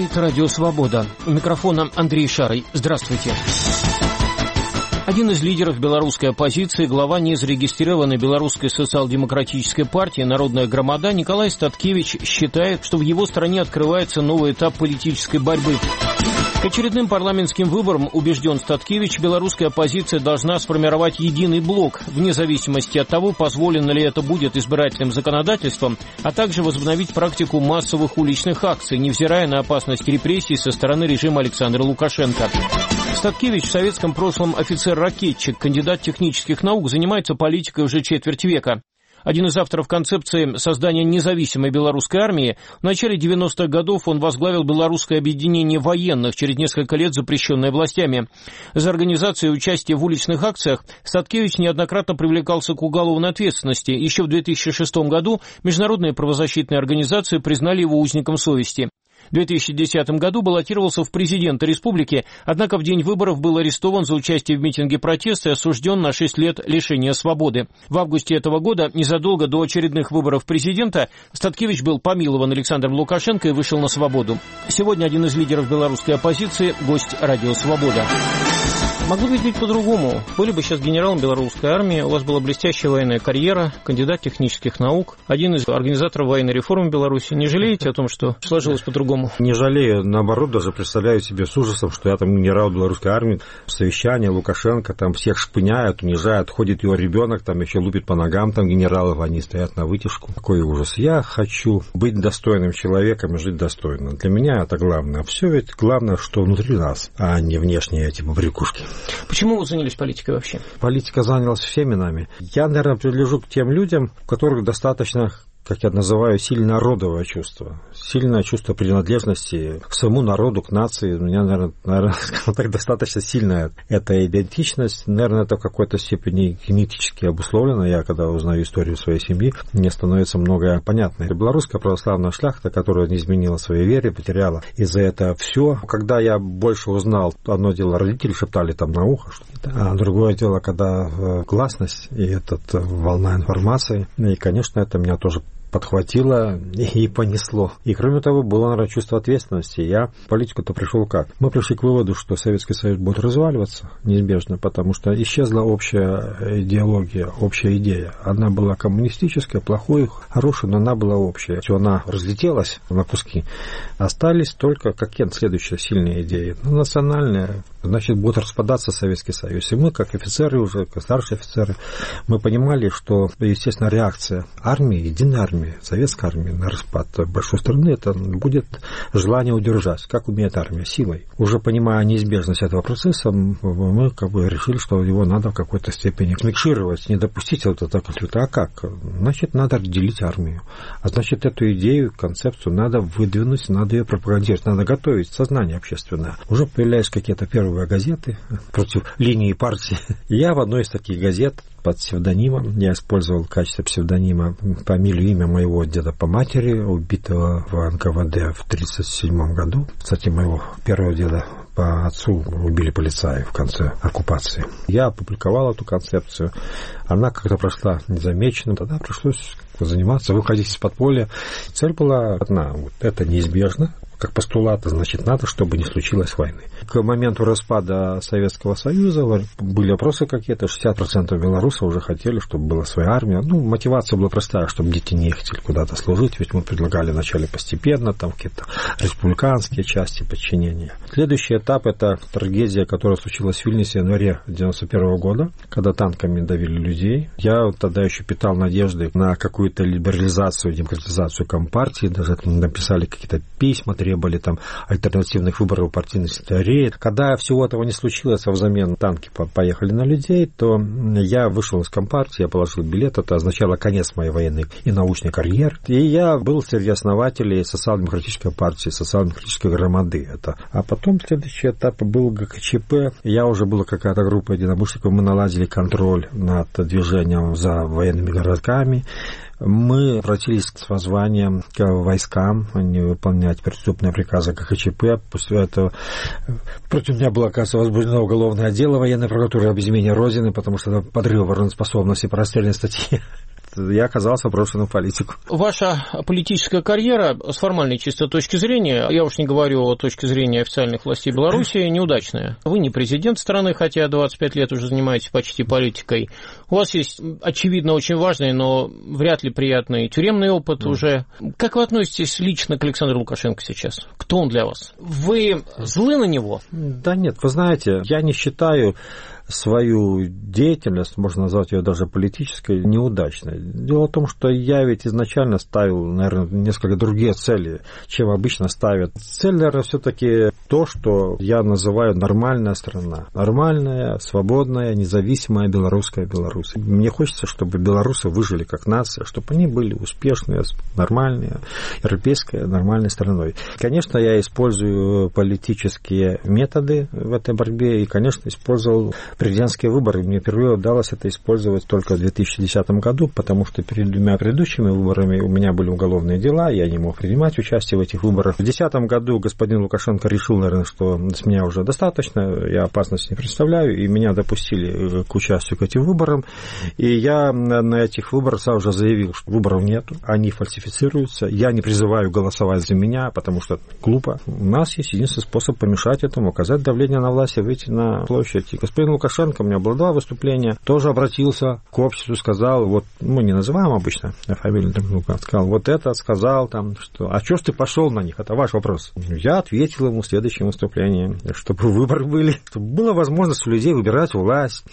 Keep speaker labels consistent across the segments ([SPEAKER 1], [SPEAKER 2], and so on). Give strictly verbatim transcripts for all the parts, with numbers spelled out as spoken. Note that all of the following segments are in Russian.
[SPEAKER 1] Говорит Радио Свобода. У микрофона Андрей Шарый. Здравствуйте. Один из лидеров белорусской оппозиции, глава незарегистрированной белорусской социал-демократической партии «Народная громада» Николай Статкевич считает, что в его стране открывается новый этап политической борьбы. К очередным парламентским выборам, убежден Статкевич, белорусская оппозиция должна сформировать единый блок, вне зависимости от того, позволено ли это будет избирательным законодательством, а также возобновить практику массовых уличных акций, невзирая на опасность репрессий со стороны режима Александра Лукашенко. Статкевич в советском прошлом офицер-ракетчик, кандидат технических наук, занимается политикой уже четверть века. Один из авторов концепции создания независимой белорусской армии, в начале девяностых годов он возглавил белорусское объединение военных, через несколько лет запрещенное властями. За организацию и участие в уличных акциях Статкевич неоднократно привлекался к уголовной ответственности. Еще в две тысячи шестом году международные правозащитные организации признали его узником совести. В две тысячи десятом году баллотировался в президенты республики, однако в день выборов был арестован за участие в митинге протеста и осужден на шесть лет лишения свободы. В августе этого года, незадолго до очередных выборов президента, Статкевич был помилован Александром Лукашенко и вышел на свободу. Сегодня один из лидеров белорусской оппозиции – гость Радио Свобода. Могло бы быть по-другому. Были бы сейчас генералом белорусской армии, у вас была блестящая военная карьера, кандидат технических наук, один из организаторов военной реформы в Беларуси. Не жалеете о том, что сложилось по-другому?
[SPEAKER 2] Не жалею, наоборот, даже представляю себе с ужасом, что я там генерал белорусской армии, совещание, Лукашенко там всех шпыняют, унижают, ходит его ребенок, там еще лупит по ногам, там генералов, они стоят на вытяжку. Какой ужас. Я хочу быть достойным человеком и жить достойно. Для меня это главное. А все ведь главное, что внутри нас, а не внешние эти побрякушки.
[SPEAKER 1] Почему вы занялись политикой вообще?
[SPEAKER 2] Политика занялась всеми нами. Я, наверное, принадлежу к тем людям, у которых достаточно, как я называю, сильное родовое чувство. Сильное чувство принадлежности к своему народу, к нации. У меня, наверное, наверное скажем так, достаточно сильная эта идентичность. Наверное, это в какой-то степени генетически обусловлено. Я, когда узнаю историю своей семьи, мне становится многое понятно. Белорусская православная шляхта, которая не изменила своей вере, потеряла из-за этого все. Когда я больше узнал, одно дело, родители шептали там на ухо, а другое дело, когда гласность и эта волна информации. И, конечно, это меня тоже подхватило и понесло. И, кроме того, было, наверное, чувство ответственности. Я в политику-то пришел как? Мы пришли к выводу, что Советский Союз будет разваливаться неизбежно, потому что исчезла общая идеология, общая идея. Она была коммунистическая, плохой, хорошей, но она была общая. Все, она разлетелась на куски. Остались только какие следующие сильные идеи. Ну, национальные. Значит, будет распадаться Советский Союз. И мы, как офицеры уже, как старшие офицеры, мы понимали, что, естественно, реакция армии, единой армии, советской армии на распад большой страны, это будет желание удержать, как умеет армия, силой. Уже понимая неизбежность этого процесса, мы как бы решили, что его надо в какой-то степени смикшировать, не допустить вот этого конфликта. А как? Значит, надо разделить армию. А значит, эту идею, концепцию надо выдвинуть, надо ее пропагандировать, надо готовить сознание общественное. Уже появлялись какие-то первые газеты против линии партии. Я в одной из таких газет под псевдонимом, я использовал в качестве псевдонима фамилию, имя моего деда по матери, убитого в эн ка вэ дэ в тридцать седьмом году. Кстати, моего первого деда по отцу убили полицаи в конце оккупации. Я опубликовал эту концепцию. Она как-то прошла незамеченным. Тогда пришлось заниматься, выходить из подполья. Цель была одна. Вот это неизбежно. Как постулат, значит, надо, чтобы не случилось войны. К моменту распада Советского Союза были вопросы какие-то. шестьдесят процентов белорусов уже хотели, чтобы была своя армия. Ну, мотивация была простая, чтобы дети не ехали куда-то служить. Ведь мы предлагали вначале постепенно, там какие-то республиканские части подчинения. Следующий этап – это трагедия, которая случилась в Вильнюсе в январе девяносто первого года, когда танками давили людей. Я тогда еще питал надежды на какую-то либерализацию, демократизацию Компартии. Даже написали какие-то письма, требовали там альтернативных выборов партийной секретариат. Когда всего этого не случилось, а взамен танки поехали на людей, то я вышел из Компартии, я положил билет, это означало конец моей военной и научной карьеры. И я был среди основателей социал-демократической партии, социал-демократической громады. Это. А потом следующий этап был гэ ка че пэ. Я уже была какая-то группа единомышленников, мы наладили контроль над движением за военными городками. Мы обратились с воззванием к войскам не выполнять преступные приказы гэ ка че пэ. После этого против меня было, оказывается, возбуждено уголовное дело военной прокуратуры об измене Родины, потому что это подрыв обороноспособности по расстрельной статье. я оказался брошенным в политику.
[SPEAKER 1] Ваша политическая карьера с формальной чисто точки зрения, я уж не говорю о точке зрения официальных властей Беларуси, неудачная. Вы не президент страны, хотя двадцать пять лет уже занимаетесь почти политикой. У вас есть, очевидно, очень важный, но вряд ли приятный тюремный опыт mm. уже. Как вы относитесь лично к Александру Лукашенко сейчас? Кто он для вас? Вы злы на него?
[SPEAKER 2] Да нет, вы знаете, я не считаю свою деятельность, можно назвать ее даже политической, неудачной. Дело в том, что я ведь изначально ставил, наверное, несколько другие цели, чем обычно ставят. Цель, наверное, все-таки то, что я называю нормальная страна. Нормальная, свободная, независимая белорусская Беларусь. Мне хочется, чтобы белорусы выжили как нация, чтобы они были успешные, нормальные, европейской, нормальной страной. Конечно, я использую политические методы в этой борьбе и, конечно, использовал президентские выборы. Мне впервые удалось это использовать только в две тысячи десятом году, потому что перед двумя предыдущими выборами у меня были уголовные дела, я не мог принимать участие в этих выборах. В две тысячи десятом году господин Лукашенко решил, наверное, что с меня уже достаточно, я опасности не представляю, и меня допустили к участию к этим выборам. И я на этих выборах сразу же заявил, что выборов нет, они фальсифицируются, я не призываю голосовать за меня, потому что глупо. У нас есть единственный способ помешать этому, оказать давление на власть и выйти на площадь. И господин Лукашенко, у меня было два выступления, тоже обратился к обществу, сказал, вот мы не называем обычно фамилию, сказал, вот это сказал, там, что, а что ж ты пошел на них, это ваш вопрос. Я ответил ему в следующем выступлении, чтобы выборы были, чтобы была возможность у людей выбирать власть,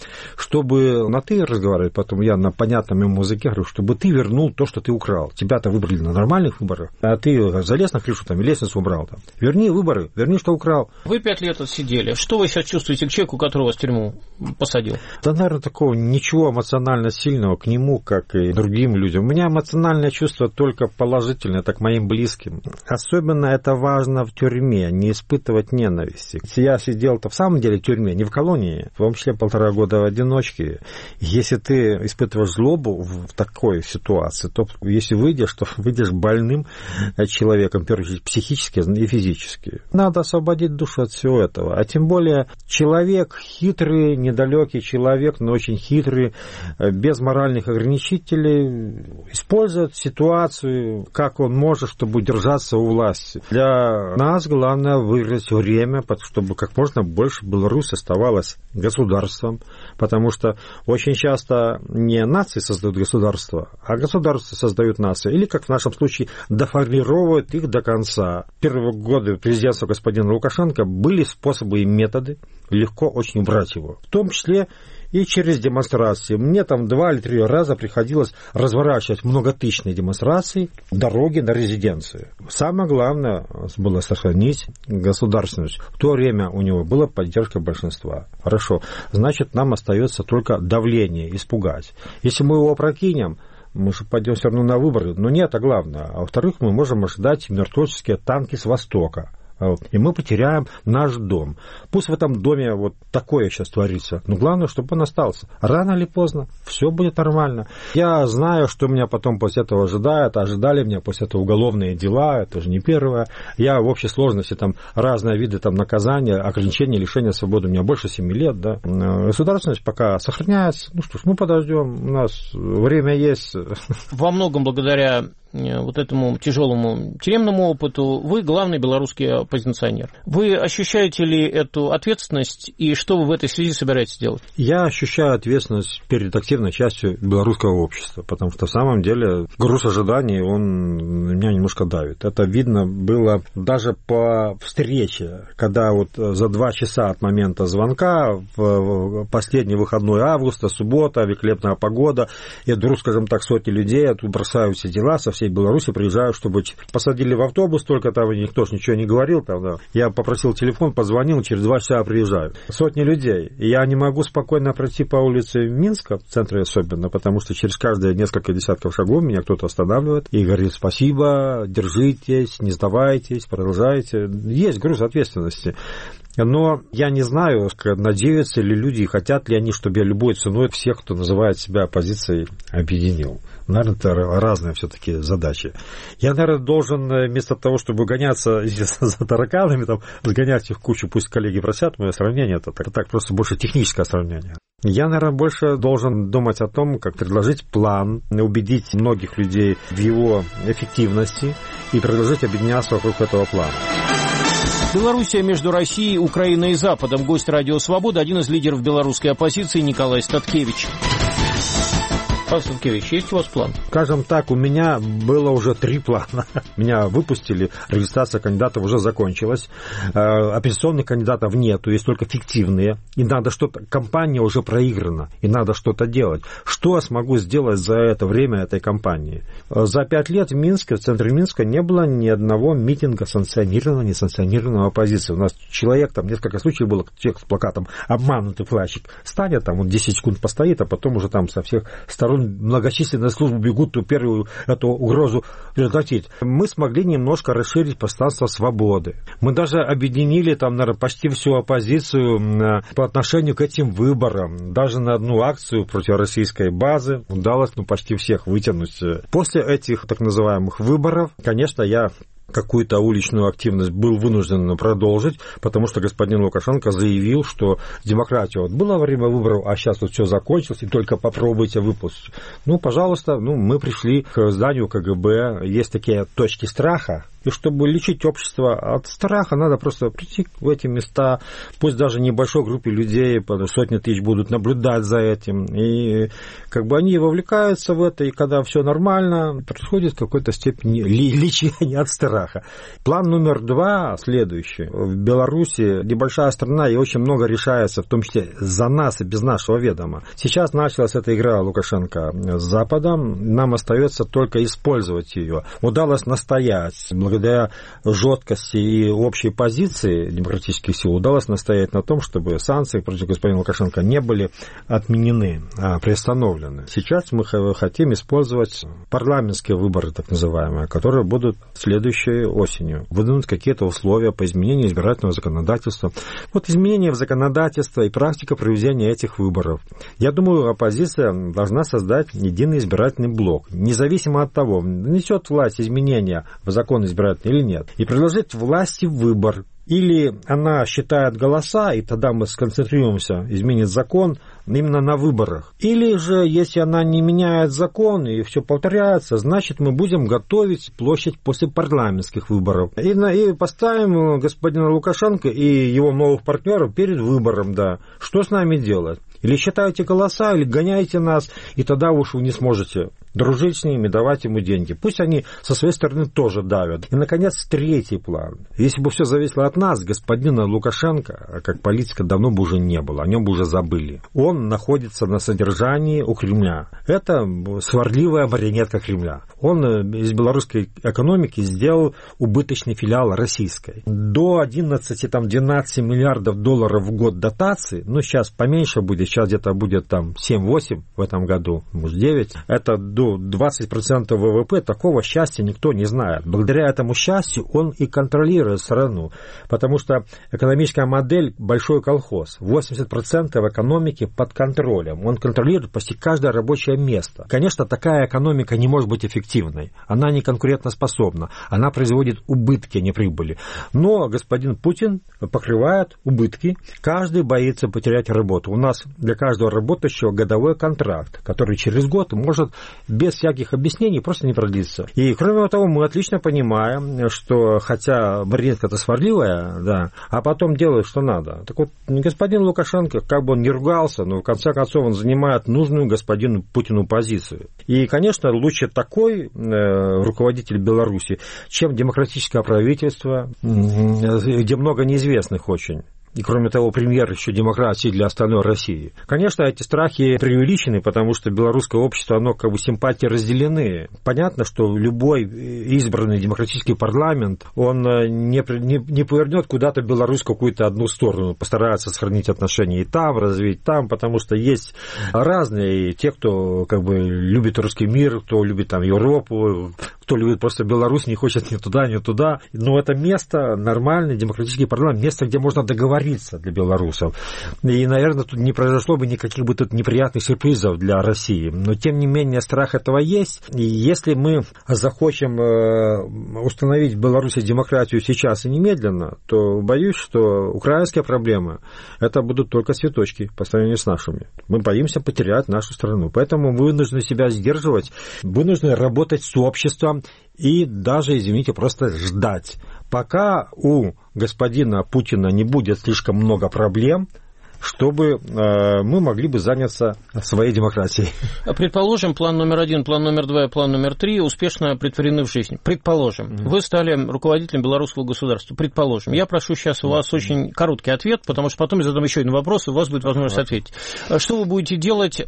[SPEAKER 2] чтобы на ты разговаривать, потом я на понятном ему языке говорю, чтобы ты вернул то, что ты украл. Тебя-то выбрали на нормальных выборах, а ты залез на крышу там и лестницу убрал там. Верни выборы, верни, что украл.
[SPEAKER 1] Вы пять лет отсидели. Что вы сейчас чувствуете к человеку, которого вас в тюрьму посадил?
[SPEAKER 2] Да, наверное, такого ничего эмоционально сильного к нему, как и другим людям. У меня эмоциональное чувство только положительное, так к моим близким. Особенно это важно в тюрьме, не испытывать ненависти. Я сидел-то в самом деле в тюрьме, не в колонии, в том числе полтора года в одиночке. Если ты испытываешь злобу в такой ситуации, то если выйдешь, то выйдешь больным человеком, в первую очередь, психически и физически. Надо освободить душу от всего этого. А тем более человек хитрый, недалекий человек, но очень хитрый, без моральных ограничителей, использует ситуацию, как он может, чтобы удержаться у власти. Для нас главное выиграть время, чтобы как можно больше Беларусь оставалась государством, потому что очень часто не нации создают государство, а государства создают нации, или, как в нашем случае, доформировывают их до конца. Первые годы президентства господина Лукашенко были способы и методы легко очень убрать его. В том числе и через демонстрации. Мне там два или три раза приходилось разворачивать многотысячные демонстрации, дороги на резиденции. Самое главное было сохранить государственность. В то время у него была поддержка большинства. Хорошо, значит, нам остается только давление, испугать. Если мы его опрокинем, мы же пойдем все равно на выборы. Но не это главное. А во-вторых, мы можем ожидать миротворческие танки с Востока. И мы потеряем наш дом. Пусть в этом доме вот такое сейчас творится, но главное, чтобы он остался. Рано или поздно все будет нормально. Я знаю, что меня потом после этого ожидает. Ожидали меня после этого уголовные дела, это же не первое. Я в общей сложности там разные виды там, наказания, ограничения, лишения свободы. У меня больше семи лет. Да. Государственность пока сохраняется. Ну что ж, мы подождем. У нас время есть.
[SPEAKER 1] Во многом благодаря вот этому тяжелому тюремному опыту вы главный белорусский оппозиционер. Вы ощущаете ли эту ответственность и что вы в этой связи собираетесь делать?
[SPEAKER 2] Я ощущаю ответственность перед активной частью белорусского общества, потому что в самом деле груз ожиданий, он меня немножко давит. Это видно было даже по встрече, когда вот за два часа от момента звонка в последний выходной августа, суббота, великолепная погода, я вдруг, скажем так, сотни людей, тут бросают все дела, со всей Беларуси приезжают, чтобы посадили в автобус, только там никто ж ничего не говорил. Там, да. Я попросил телефон, позвонил, через два часа приезжают. Сотни людей. И я не могу спокойно пройти по улице Минска, в центре особенно, потому что через каждые несколько десятков шагов меня кто-то останавливает и говорит: спасибо, держитесь, не сдавайтесь, продолжайте. Есть груз ответственности. Но я не знаю, надеются ли люди и хотят ли они, чтобы я любой ценой всех, кто называет себя оппозицией, объединил. Наверное, это разные все-таки задачи. Я, наверное, должен вместо того, чтобы гоняться за тараканами, там, сгонять их в кучу, пусть коллеги просят мое сравнение, это так, так просто больше техническое сравнение. Я, наверное, больше должен думать о том, как предложить план, убедить многих людей в его эффективности и предложить объединяться вокруг этого плана.
[SPEAKER 1] Белоруссия между Россией, Украиной и Западом. Гость Радио Свобода, один из лидеров белорусской оппозиции Николай Статкевич. Павел Статкевич, есть у вас план?
[SPEAKER 2] Скажем так, у меня было уже три плана. Меня выпустили, регистрация кандидатов уже закончилась. Оппозиционных кандидатов нету, есть только фиктивные. И надо что-то, кампания уже проиграна, и надо что-то делать. Что я смогу сделать за это время этой кампании? За пять лет в Минске, в центре Минска, не было ни одного митинга санкционированного, несанкционированного оппозиции. У нас человек, там несколько случаев было, человек с плакатом «Обманутый флажик» станет, там он десять секунд постоит, а потом уже там со всех сторон многочисленные службы бегут, то первую эту угрозу предотвратить. Мы смогли немножко расширить пространство свободы. Мы даже объединили там, наверное, почти всю оппозицию по отношению к этим выборам. Даже на одну акцию против российской базы удалось ну, почти всех вытянуть. После этих так называемых выборов, конечно, я какую-то уличную активность был вынужден продолжить, потому что господин Лукашенко заявил, что демократия вот была во время выборов, а сейчас вот все закончилось, и только попробуйте выпустить. Ну, пожалуйста, ну, мы пришли к зданию КГБ, есть такие точки страха, и чтобы лечить общество от страха, надо просто прийти в эти места, пусть даже небольшой группе людей, сотни тысяч будут наблюдать за этим, и как бы они вовлекаются в это, и когда все нормально, происходит в какой-то степени лечение от страха. План номер два следующий. В Беларуси небольшая страна, и очень много решается, в том числе за нас и без нашего ведома. Сейчас началась эта игра Лукашенко с Западом, нам остается только использовать ее. Удалось настоять, благодаря жесткости и общей позиции демократических сил, удалось настоять на том, чтобы санкции против господина Лукашенко не были отменены, а приостановлены. Сейчас мы хотим использовать парламентские выборы, так называемые, которые будут следующие осенью, выдвинуть какие-то условия по изменению избирательного законодательства. Вот изменение в законодательство и практика проведения этих выборов. Я думаю, оппозиция должна создать единый избирательный блок, независимо от того, несет власть изменения в закон избирательный или нет, и предложить власти выбор. Или она считает голоса, и тогда мы сконцентрируемся, изменит закон именно на выборах. Или же, если она не меняет закон, и все повторяется, значит, мы будем готовить площадь после парламентских выборов. И, на, и поставим господина Лукашенко и его новых партнеров перед выбором, да. Что с нами делать? Или считаете голоса, или гоняете нас, и тогда уж вы не сможете дружить с ними, давать ему деньги. Пусть они со своей стороны тоже давят. И, наконец, третий план. Если бы все зависело от нас, господина Лукашенко, как политика, давно бы уже не было, о нем бы уже забыли. Он находится на содержании у Кремля. Это сварливая марионетка Кремля. Он из белорусской экономики сделал убыточный филиал российской. До одиннадцать-двенадцать миллиардов долларов в год дотаций, ну, сейчас поменьше будет, сейчас где-то будет там семь-восемь в этом году, может девять. Это до двадцать процентов ВВП, такого счастья никто не знает. Благодаря этому счастью он и контролирует страну, потому что экономическая модель большой колхоз. восемьдесят процентов экономики под контролем. Он контролирует почти каждое рабочее место. Конечно, такая экономика не может быть эффективной. Она не конкурентоспособна. Она производит убытки, а не прибыли. Но господин Путин покрывает убытки. Каждый боится потерять работу. У нас для каждого работающего годовой контракт, который через год может без всяких объяснений просто не продлиться. И кроме того, мы отлично понимаем, что хотя марионетка-то сварливая, да, а потом делает, что надо. Так вот, господин Лукашенко, как бы он ни ругался, но в конце концов он занимает нужную господину Путину позицию. И, конечно, лучше такой э, руководитель Беларуси, чем демократическое правительство, где много неизвестных очень. И, кроме того, премьер еще демократии для остальной России. Конечно, эти страхи преувеличены, потому что белорусское общество, оно как бы симпатии разделены. Понятно, что любой избранный демократический парламент, он не, не, не повернет куда-то Беларусь в какую-то одну сторону, постарается сохранить отношения и там, развить там, потому что есть разные, те, кто как бы любит русский мир, кто любит там Европу, то ли просто Беларусь не хочет ни туда, ни туда. Но это место, нормальный демократический парламент, место, где можно договориться для белорусов. И, наверное, тут не произошло бы никаких бы тут неприятных сюрпризов для России. Но, тем не менее, страх этого есть. И если мы захочем установить в Беларуси демократию сейчас и немедленно, то боюсь, что украинские проблемы это будут только цветочки по сравнению с нашими. Мы боимся потерять нашу страну. Поэтому мы вынуждены себя сдерживать, вынуждены работать с обществом и даже, извините, просто ждать. Пока у господина Путина не будет слишком много проблем, чтобы э, мы могли бы заняться своей демократией.
[SPEAKER 1] Предположим, план номер один, план номер два и план номер три успешно претворены в жизнь. Предположим, mm-hmm. вы стали руководителем белорусского государства. Предположим. Я прошу сейчас у вас mm-hmm. очень короткий ответ, потому что потом я задам еще один вопрос, и у вас будет возможность mm-hmm. ответить. Что вы будете делать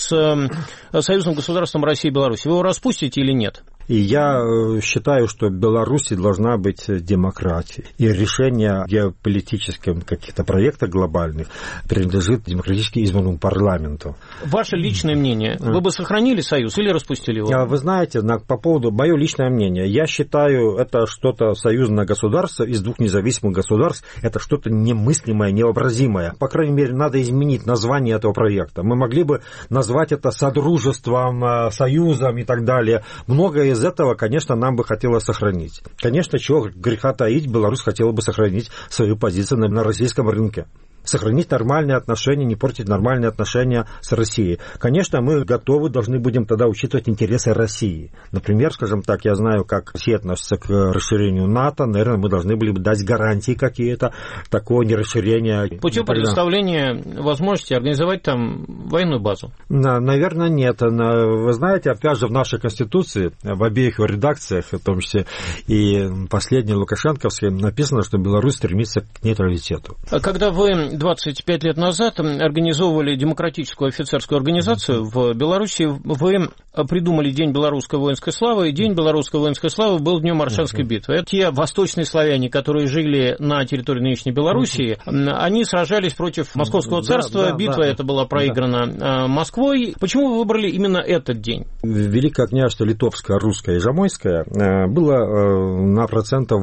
[SPEAKER 1] с союзным государством России и Беларуси? Вы его распустите или нет?
[SPEAKER 2] И я считаю, что в Беларуси должна быть демократия. И решение геополитических каких-то проектов глобальных принадлежит демократически избранному парламенту.
[SPEAKER 1] Ваше личное мнение, вы бы сохранили союз или распустили его?
[SPEAKER 2] Вы знаете, по поводу мое личное мнение, я считаю, это что-то союзное государство из двух независимых государств, это что-то немыслимое, невообразимое. По крайней мере, надо изменить название этого проекта. Мы могли бы назвать это содружеством, союзом и так далее. Многое из этого, конечно, нам бы хотелось сохранить. Конечно, чего греха таить, Беларусь хотела бы сохранить свою позицию на, на российском рынке. Сохранить нормальные отношения, не портить нормальные отношения с Россией. Конечно, мы готовы, должны будем тогда учитывать интересы России. Например, скажем так, я знаю, как Россия относится к расширению НАТО. Наверное, мы должны были бы дать гарантии какие-то такого нерасширения.
[SPEAKER 1] Путем предоставления возможности организовать там военную базу?
[SPEAKER 2] Наверное, нет. Вы знаете, опять же, в нашей Конституции, в обеих редакциях, в том числе и последней Лукашенковской, написано, что Беларусь стремится к нейтралитету.
[SPEAKER 1] Когда вы двадцать пять лет назад организовывали демократическую офицерскую организацию в Беларуси, вы придумали День белорусской воинской славы, и День белорусской воинской славы был днем Оршанской битвы. Это те восточные славяне, которые жили на территории нынешней Белоруссии, они сражались против Московского царства, да, да, битва да, эта была проиграна да. Москвой. Почему вы выбрали именно этот день?
[SPEAKER 2] Великое княжество Литовское, Русское и Жамойское было на процентов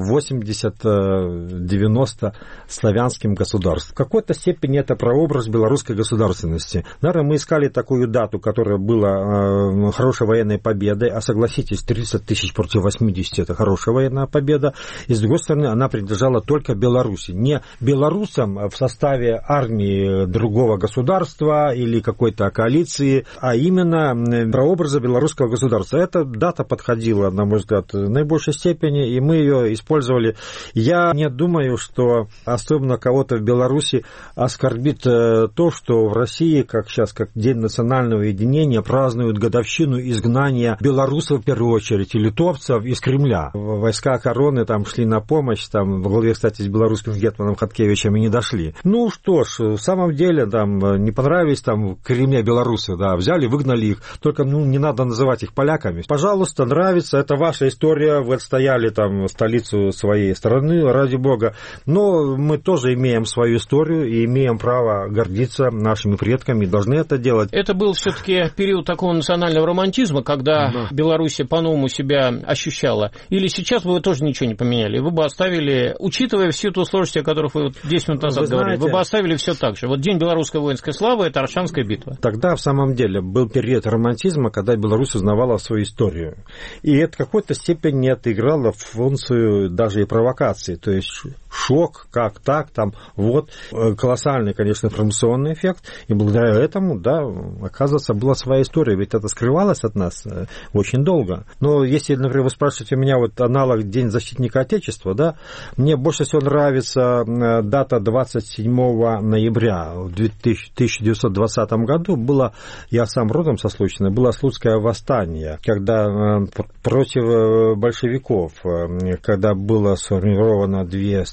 [SPEAKER 2] восемьдесят-девяносто славянским государством. В какой-то степени это прообраз белорусской государственности. Наверное, мы искали такую дату, которая была хорошей военной победой, а согласитесь, тридцать тысяч против восьмидесяти это хорошая военная победа, и с другой стороны, она принадлежала только Беларуси, не белорусам в составе армии другого государства или какой-то коалиции, а именно прообраза белорусского государства. Эта дата подходила, на мой взгляд, в наибольшей степени, и мы ее использовали. Я не думаю, что особенно кого-то в Беларуси оскорбит то, что в России, как сейчас, как День национального единения, празднуют годовщину изгнания белорусов, в первую очередь, и литовцев из Кремля. Войска короны там шли на помощь, там, во главе, кстати, с белорусским гетманом Хаткевичем и не дошли. Ну что ж, в самом деле, там, не понравились там в Кремле белорусы, да, взяли, выгнали их, только, ну, не надо называть их поляками. Пожалуйста, нравится, это ваша история, вы отстояли там столицу своей страны, ради бога, но мы тоже имеем свою историю и имеем право гордиться нашими предками, должны это делать.
[SPEAKER 1] Это был все-таки период такого национального романтизма, когда да. Беларусь по-новому себя ощущала. Или сейчас бы вы тоже ничего не поменяли? Вы бы оставили, учитывая всю ту сложность, о которых вы десять минут назад вы говорили, знаете, вы бы оставили все так же. Вот День белорусской воинской славы – это Оршанская битва.
[SPEAKER 2] Тогда, в самом деле, был период романтизма, когда Беларусь узнавала свою историю. И это в какой-то степени отыграло функцию даже и провокации. То есть шок, как так, там, вот, колоссальный, конечно, информационный эффект, и благодаря этому, да, оказывается, была своя история, ведь это скрывалось от нас очень долго. Но если, например, вы спрашиваете у меня вот аналог День защитника Отечества, да, мне больше всего нравится дата двадцать седьмого ноября в тысяча девятьсот двадцатом году, было, я сам родом со Случиной, было Слуцкое восстание, когда против большевиков, когда было сформировано две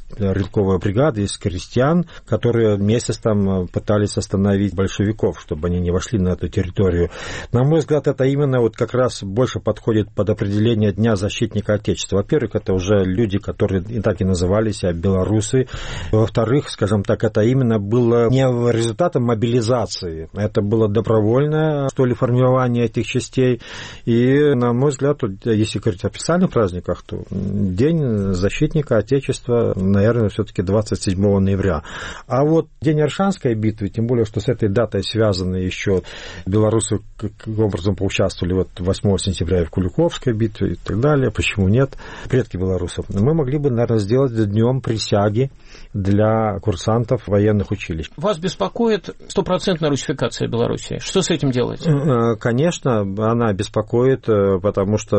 [SPEAKER 2] стрелковая бригада из крестьян, которые месяц там пытались остановить большевиков, чтобы они не вошли на эту территорию. На мой взгляд, это именно вот как раз больше подходит под определение Дня защитника Отечества. Во-первых, это уже люди, которые и так и назывались, а белорусы. Во-вторых, скажем так, это именно было не результатом мобилизации, это было добровольное, что ли, формирование этих частей. И, на мой взгляд, если говорить о официальных праздниках, то День защитника Отечества, наверное, все-таки двадцать седьмого ноября. А вот День Оршанской битвы, тем более, что с этой датой связаны еще белорусы, каким образом поучаствовали вот восьмого сентября и в Куликовской битве и так далее, почему нет, предки белорусов, мы могли бы, наверное, сделать днем присяги для курсантов военных училищ.
[SPEAKER 1] Вас беспокоит стопроцентная русификация Беларуси. Что с этим делать?
[SPEAKER 2] Конечно, она беспокоит, потому что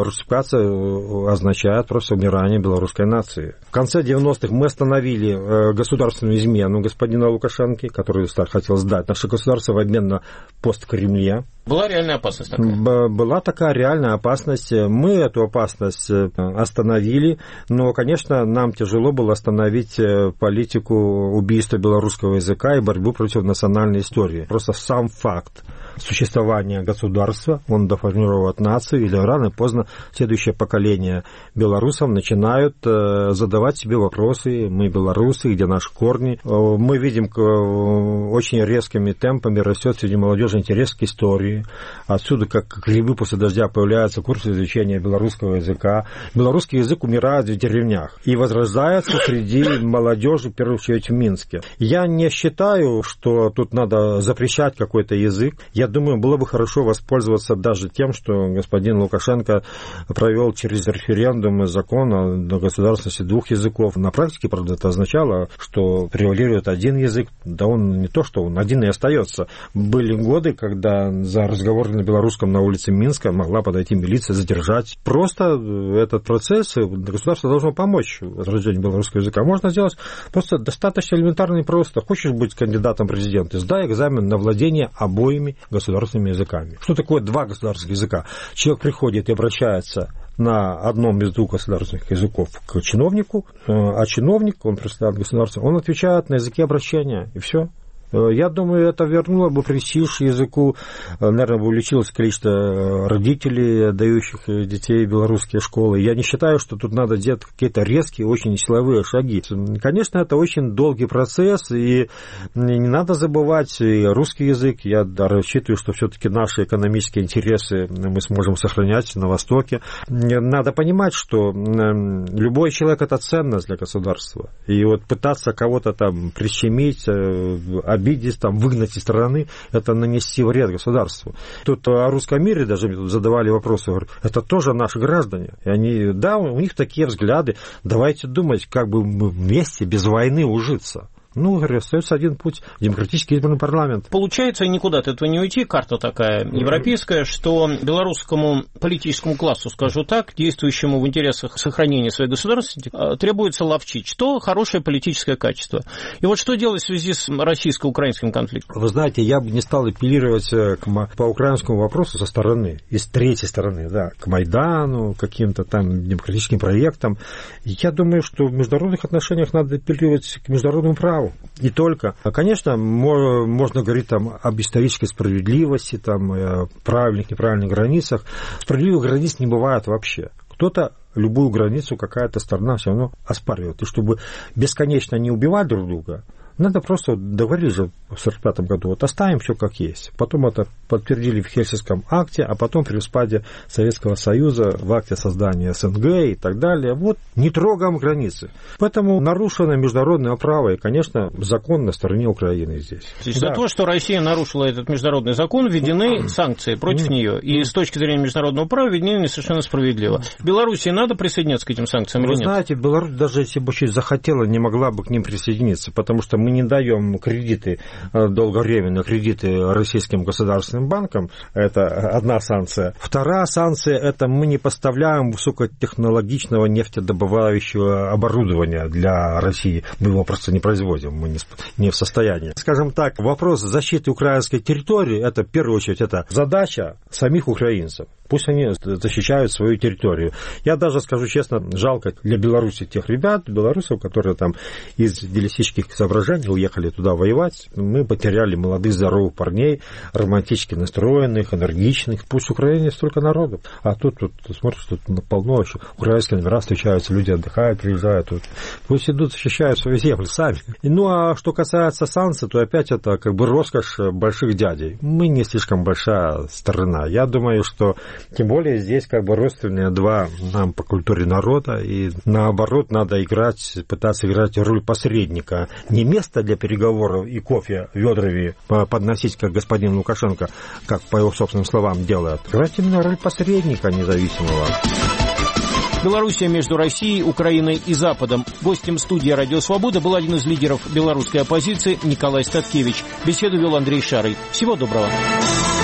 [SPEAKER 2] русификация означает просто умирание белорусской нации. В конце девяностых мы остановили государственную измену господина Лукашенко, который хотел сдать наше государство в обмен на пост в Кремле.
[SPEAKER 1] Была реальная опасность такая?
[SPEAKER 2] Была такая реальная опасность. Мы эту опасность остановили, но, конечно, нам тяжело было остановить политику убийства белорусского языка и борьбу против национальной истории. Просто сам факт существования государства, он доформирует нацию, или рано или поздно следующее поколение белорусов начинают задавать себе вопросы: мы белорусы, где наши корни. Мы видим, очень резкими темпами растет среди молодежи интерес к истории. Отсюда, как грибы после дождя, появляются курсы изучения белорусского языка. Белорусский язык умирает в деревнях и возрождается среди молодежи, в первую очередь в Минске. Я не считаю, что тут надо запрещать какой-то язык. Я думаю, было бы хорошо воспользоваться даже тем, что господин Лукашенко провел через референдум закон о государственности двух языков. На практике, правда, это означало, что превалирует один язык. Да он не то, что он один и остается. Были годы, когда за разговор на белорусском на улице Минска могла подойти милиция, задержать. Просто этот процесс государство должно помочь возрождению белорусского языка. Можно сделать просто достаточно элементарно и просто. Хочешь быть кандидатом в президенты, сдай экзамен на владение обоими государственными языками. Что такое два государственных языка? Человек приходит и обращается на одном из двух государственных языков к чиновнику, а чиновник, он представляет государство, он отвечает на языке обращения, и все. Я думаю, это вернуло бы престиж языку, наверное, бы увеличилось количество родителей, отдающих детей в белорусские школы. Я не считаю, что тут надо делать какие-то резкие, очень силовые шаги. Конечно, это очень долгий процесс, и не надо забывать и русский язык. Я рассчитываю, что все-таки наши экономические интересы мы сможем сохранять на Востоке. Надо понимать, что любой человек – это ценность для государства. И вот пытаться кого-то там прищемить, обидеть, там, выгнать из страны, это нанести вред государству. Тут о русском мире даже задавали вопросы, говорю, это тоже наши граждане. И они, да, у них такие взгляды, давайте думать, как бы мы вместе без войны ужиться. Ну, говорю, остается один путь – демократически избранный парламент.
[SPEAKER 1] Получается, никуда от этого не уйти. Карта такая европейская, что белорусскому политическому классу, скажу так, действующему в интересах сохранения своей государственности, требуется ловчить. Что хорошее политическое качество. И вот что делать в связи с российско-украинским конфликтом?
[SPEAKER 2] Вы знаете, я бы не стал апеллировать к, по украинскому вопросу со стороны, из третьей стороны, да, к Майдану, каким-то там демократическим проектам. Я думаю, что в международных отношениях надо апеллировать к международному праву. Не только. Конечно, можно говорить там об исторической справедливости, там, правильных, неправильных границах. Справедливых границ не бывает вообще. Кто-то любую границу, какая-то сторона все равно оспаривает. И чтобы бесконечно не убивать друг друга, надо просто договорились же в сорок пятом году, вот оставим все как есть. Потом это подтвердили в Хельсинском акте, а потом при распаде Советского Союза в акте создания СНГ и так далее. Вот не трогаем границы. Поэтому нарушено международное право, и, конечно, закон на стороне Украины здесь.
[SPEAKER 1] То есть да. За то, что Россия нарушила этот международный закон, введены санкции против нее. И с точки зрения международного права введены совершенно справедливо. В Беларуси надо присоединяться к этим санкциям или нет?
[SPEAKER 2] Вы знаете, Беларусь, даже если бы чуть захотела, не могла бы к ним присоединиться, потому что мы не даем кредиты, долговременные кредиты российским государственным банкам. Это одна санкция. Вторая санкция – это мы не поставляем высокотехнологичного нефтедобывающего оборудования для России. Мы его просто не производим, мы не в состоянии. Скажем так, вопрос защиты украинской территории – это, в первую очередь, это задача самих украинцев. Пусть они защищают свою территорию. Я даже скажу честно, жалко для Беларуси тех ребят, белорусов, которые там из идеалистических соображений уехали туда воевать. Мы потеряли молодых, здоровых парней, романтически настроенных, энергичных. Пусть в Украине столько народу. А тут, тут смотришь, тут полно еще. Украинские номера встречаются, люди отдыхают, приезжают. Тут. Пусть идут, защищают свою землю сами. Ну, а что касается санкций, то опять это как бы роскошь больших дядей. Мы не слишком большая страна. Я думаю, что тем более здесь как бы родственные два нам по культуре народа, и наоборот надо играть, пытаться играть роль посредника. Не место для переговоров и кофе ведрами подносить, как господин Лукашенко, как по его собственным словам делает. Играть именно роль посредника независимого.
[SPEAKER 1] Белоруссия между Россией, Украиной и Западом. Гостем студии «Радио Свобода» был один из лидеров белорусской оппозиции Николай Статкевич. Беседу вел Андрей Шарый. Всего доброго.